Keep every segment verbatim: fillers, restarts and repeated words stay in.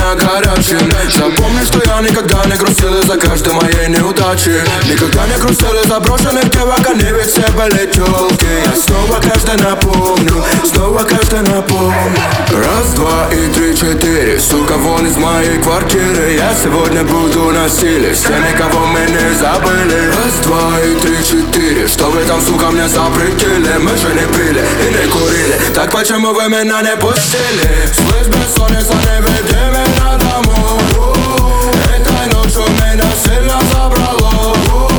меня горячим. Запомни, что я никогда не грустил из-за каждой моей неудачи. Никогда не грустил из-за брошенных девок, они ведь все были тёлки. Я снова каждый напомню, снова каждый напомню. Раз, два и три, четыре, сука, вон из моей квартиры. Я сегодня буду на силе с теми, кого мы не забыли. Раз, два и три, четыре, что вы там, сука, мне запретили? Мы же не пили и не курили, так почему вы меня не пустили? Слышь, бессонница, не веди меня домой. Этой ночью меня сильно забрало.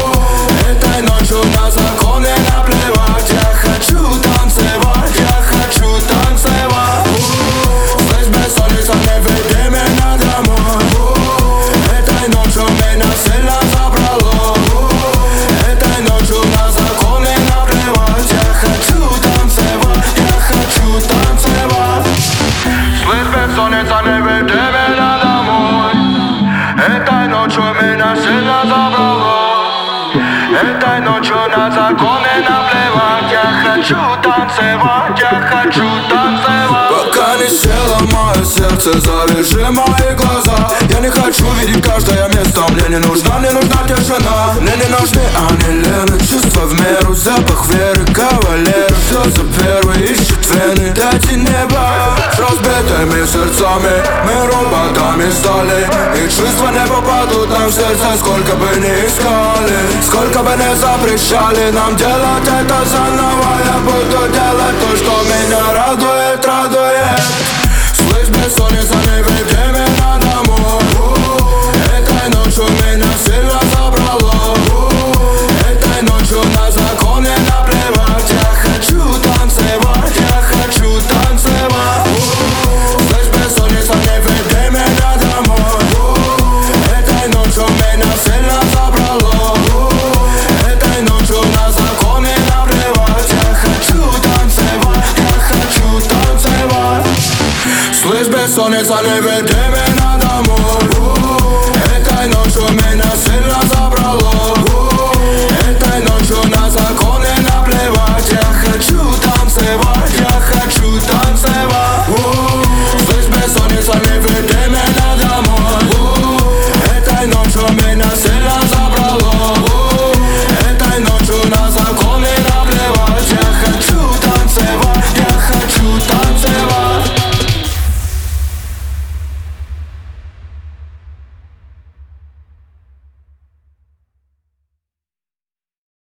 Этой ночью на законы наплевать. Я хочу танцевать, я хочу танцевать. Слышь, бессонница, не веди меня домой. Этой ночью меня сильно забрало. Этой ночью на законы наплевать. Я хочу танцевать, я хочу танцевать. Слышь, бессонница, не веди меня домой. Этой ночью меня сильно забрало. Этой ночью на законы наплевать. Я хочу танцевать, я хочу танцевать. Пока не села мое сердце, завяжи мои глаза. Я не хочу видеть каждое место. Мне не нужна, мне нужна тишина. Мне не нужны анилины, чувства в меру, запах веры, кавалер. Все за первый ищет вены. Дайте небо с разбитыми сердцами. Мы роботами стали, и чувства не попадут нам в сердце. Сколько бы ни искали, сколько бы не запрещали нам делать это заново. Я буду делать то, что меня радует, радует. Слышь, бессонница, не веди меня домой. Этой ночью меня сильно забрало. Этой ночью на законы наплевать. Я хочу танцевать, я хочу танцевать. Слышь, бессонница, не веди меня домой. Этой ночью меня сильно забрало. Этой ночью на законы наплевать. Я хочу танцевать, я хочу танцевать. Слышь, бессонница, не веди меня домой.